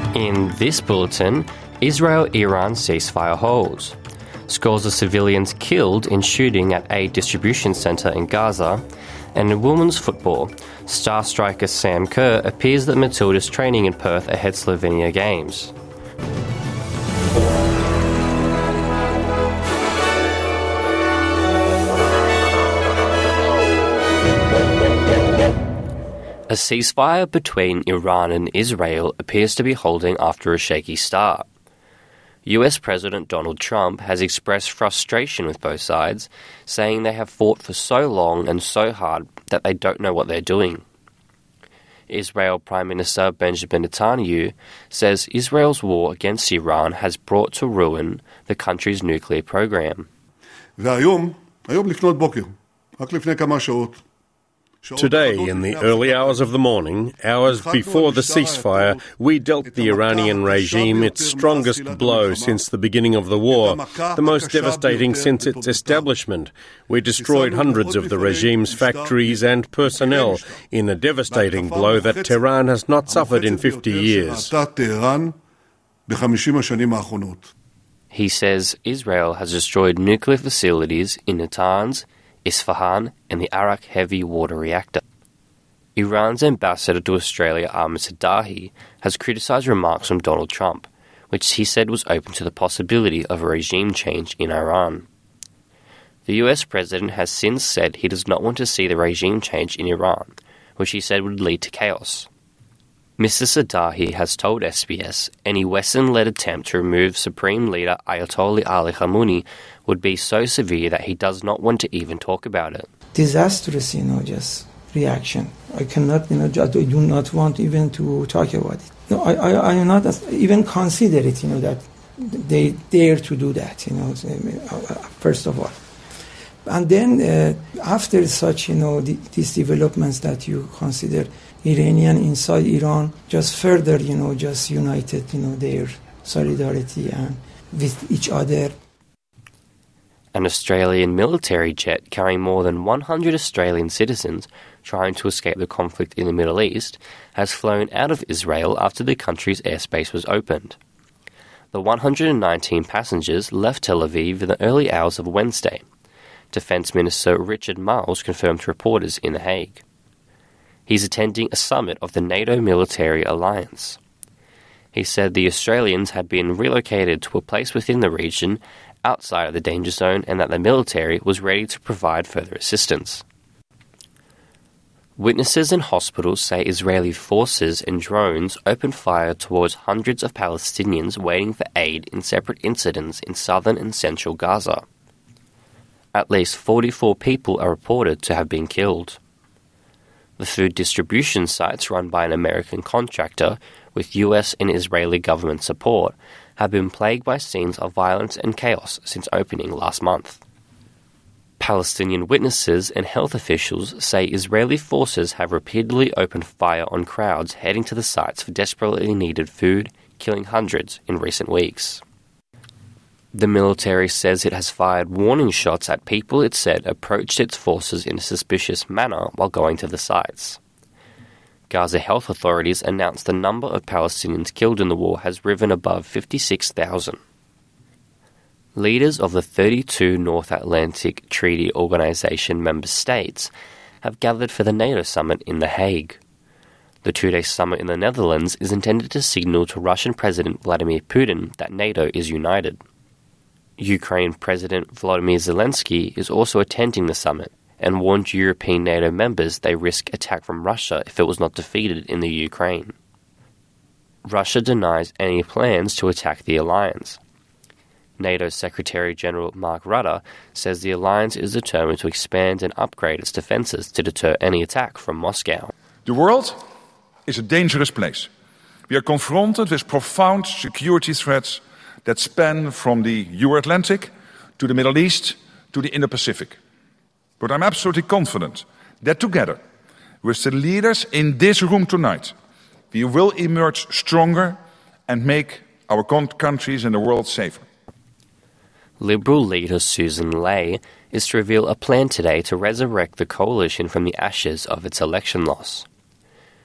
In this bulletin, Israel-Iran ceasefire holds. Scores of civilians killed in shooting at a distribution centre in Gaza. And in women's football, star striker Sam Kerr appears at Matilda's training in Perth ahead Slovenia Games. A ceasefire between Iran and Israel appears to be holding after a shaky start. US President Donald Trump has expressed frustration with both sides, saying they have fought for so long and so hard that they don't know what they're doing. Israel Prime Minister Benjamin Netanyahu says Israel's war against Iran has brought to ruin the country's nuclear program. היום לפנות בוקר, רק לפני כמה שעות. Today, in the early hours of the morning, hours before the ceasefire, we dealt the Iranian regime its strongest blow since the beginning of the war, the most devastating since its establishment. We destroyed hundreds of the regime's factories and personnel in a devastating blow that Tehran has not suffered in 50 years. He says Israel has destroyed nuclear facilities in Natanz, Isfahan and the Arak heavy water reactor. Iran's ambassador to Australia, Ahmed Sadahi, has criticised remarks from Donald Trump, which he said was open to the possibility of a regime change in Iran. The US president has since said he does not want to see the regime change in Iran, which he said would lead to chaos. Mr. Sadahi has told SBS any Western-led attempt to remove Supreme Leader Ayatollah Ali Khamenei would be so severe that he does not want to even talk about it. Disastrous, just reaction. I cannot, I do not want even to talk about it. No, I am not even consider it, that they dare to do that, first of all. And then after such, these developments that you consider Iranian inside Iran, just further, just united, their solidarity and with each other. An Australian military jet carrying more than 100 Australian citizens trying to escape the conflict in the Middle East has flown out of Israel after the country's airspace was opened. The 119 passengers left Tel Aviv in the early hours of Wednesday. Defence Minister Richard Marles confirmed to reporters in The Hague. He's attending a summit of the NATO military alliance. He said the Australians had been relocated to a place within the region outside of the danger zone and that the military was ready to provide further assistance. Witnesses in hospitals say Israeli forces and drones opened fire towards hundreds of Palestinians waiting for aid in separate incidents in southern and central Gaza. At least 44 people are reported to have been killed. The food distribution sites run by an American contractor with US and Israeli government support have been plagued by scenes of violence and chaos since opening last month. Palestinian witnesses and health officials say Israeli forces have repeatedly opened fire on crowds heading to the sites for desperately needed food, killing hundreds in recent weeks. The military says it has fired warning shots at people it said approached its forces in a suspicious manner while going to the sites. Gaza health authorities announced the number of Palestinians killed in the war has risen above 56,000. Leaders of the 32 North Atlantic Treaty Organization member states have gathered for the NATO summit in The Hague. The two-day summit in the Netherlands is intended to signal to Russian President Vladimir Putin that NATO is united. Ukraine President Volodymyr Zelensky is also attending the summit and warned European NATO members they risk attack from Russia if it was not defeated in the Ukraine. Russia denies any plans to attack the alliance. NATO Secretary-General Mark Rutte says the alliance is determined to expand and upgrade its defences to deter any attack from Moscow. The world is a dangerous place. We are confronted with profound security threats that span from the Euro-Atlantic to the Middle East to the Indo-Pacific. But I'm absolutely confident that together, with the leaders in this room tonight, we will emerge stronger and make our countries and the world safer. Liberal leader Susan Ley is to reveal a plan today to resurrect the coalition from the ashes of its election loss.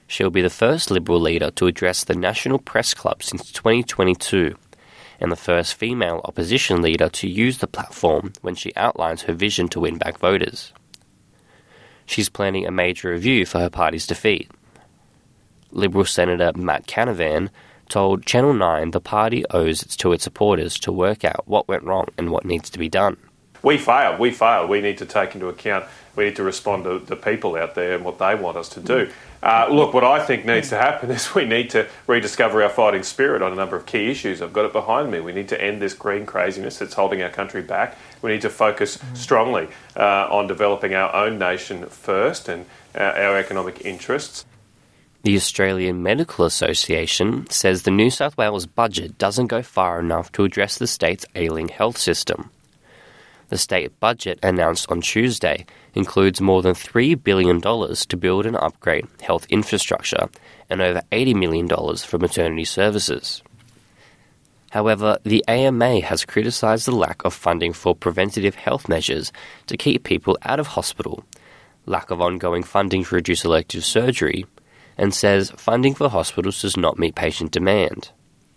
She'll be the first Liberal leader to address the National Press Club since 2022, and the first female opposition leader to use the platform when she outlines her vision to win back voters. She's planning a major review for her party's defeat. Liberal Senator Matt Canavan told Channel 9 the party owes it to its supporters to work out what went wrong and what needs to be done. We failed. We need to take into account, we need to respond to the people out there and what they want us to do. Look, what I think needs to happen is we need to rediscover our fighting spirit on a number of key issues. I've got it behind me. We need to end this green craziness that's holding our country back. We need to focus strongly on developing our own nation first and our economic interests. The Australian Medical Association says the New South Wales budget doesn't go far enough to address the state's ailing health system. The state budget announced on Tuesday includes more than $3 billion to build and upgrade health infrastructure and over $80 million for maternity services. However, the AMA has criticised the lack of funding for preventative health measures to keep people out of hospital, lack of ongoing funding to reduce elective surgery, and says funding for hospitals does not meet patient demand.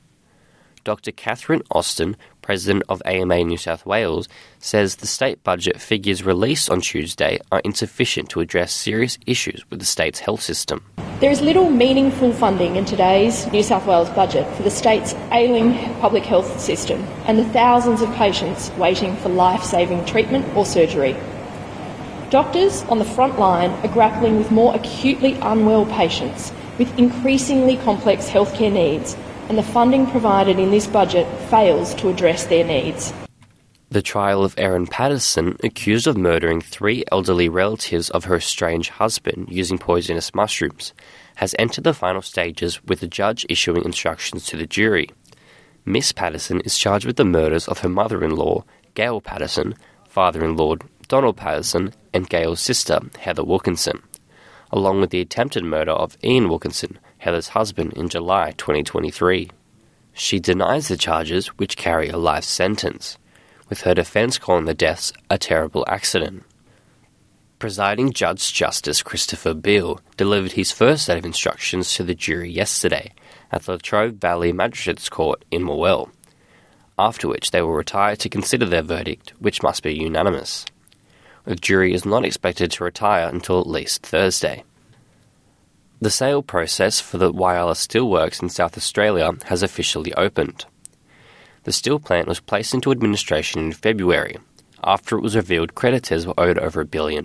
Dr. Catherine Austin, President of AMA New South Wales, says the state budget figures released on Tuesday are insufficient to address serious issues with the state's health system. There is little meaningful funding in today's New South Wales budget for the state's ailing public health system and the thousands of patients waiting for life-saving treatment or surgery. Doctors on the front line are grappling with more acutely unwell patients with increasingly complex healthcare needs, and the funding provided in this budget fails to address their needs. The trial of Erin Patterson, accused of murdering 3 elderly relatives of her estranged husband using poisonous mushrooms, has entered the final stages with the judge issuing instructions to the jury. Miss Patterson is charged with the murders of her mother-in-law, Gail Patterson, father-in-law, Donald Patterson, and Gail's sister, Heather Wilkinson, along with the attempted murder of Ian Wilkinson, Heather's husband, in July 2023. She denies the charges, which carry a life sentence, with her defence calling the deaths a terrible accident. Presiding Judge Justice Christopher Beale delivered his first set of instructions to the jury yesterday at the Latrobe Valley Magistrates Court in Morwell, after which they will retire to consider their verdict, which must be unanimous. The jury is not expected to retire until at least Thursday. The sale process for the Whyalla Steelworks in South Australia has officially opened. The steel plant was placed into administration in February, after it was revealed creditors were owed over $1 billion.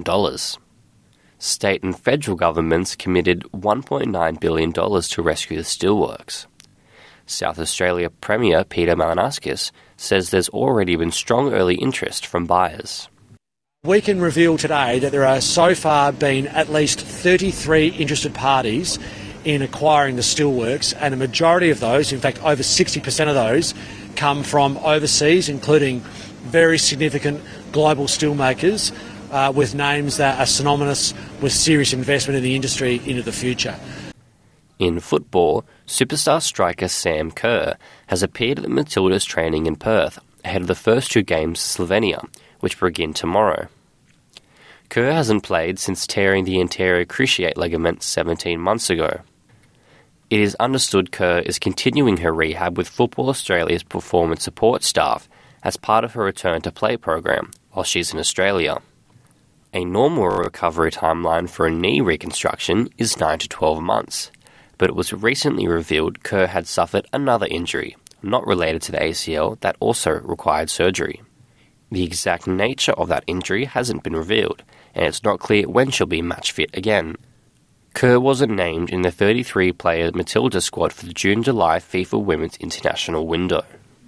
State and federal governments committed $1.9 billion to rescue the steelworks. South Australia Premier Peter Malinauskas says there's already been strong early interest from buyers. We can reveal today that there are so far been at least 33 interested parties in acquiring the steelworks, and a majority of those, in fact over 60% of those, come from overseas, including very significant global steelmakers with names that are synonymous with serious investment in the industry into the future. In football, superstar striker Sam Kerr has appeared at the Matildas training in Perth ahead of the first 2 games to Slovenia, which begin tomorrow. Kerr hasn't played since tearing the anterior cruciate ligament 17 months ago. It is understood Kerr is continuing her rehab with Football Australia's performance support staff as part of her return to play program while she's in Australia. A normal recovery timeline for a knee reconstruction is 9 to 12 months, but it was recently revealed Kerr had suffered another injury, not related to the ACL, that also required surgery. The exact nature of that injury hasn't been revealed, and it's not clear when she'll be match fit again. Kerr wasn't named in the 33-player Matilda squad for the June-July FIFA Women's International window.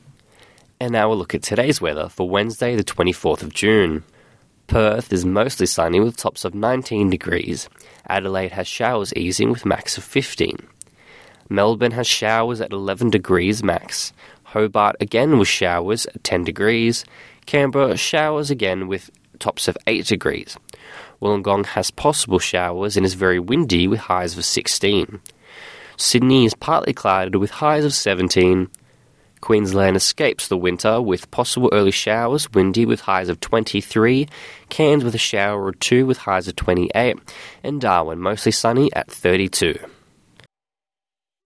And now we'll look at today's weather for Wednesday the 24th of June. Perth is mostly sunny with tops of 19 degrees. Adelaide has showers easing with max of 15. Melbourne has showers at 11 degrees max. Hobart again with showers at 10 degrees. Canberra showers again with tops of 8 degrees. Wollongong has possible showers and is very windy with highs of 16. Sydney is partly clouded with highs of 17. Queensland escapes the winter with possible early showers, windy with highs of 23. Cairns with a shower or 2 with highs of 28. And Darwin mostly sunny at 32.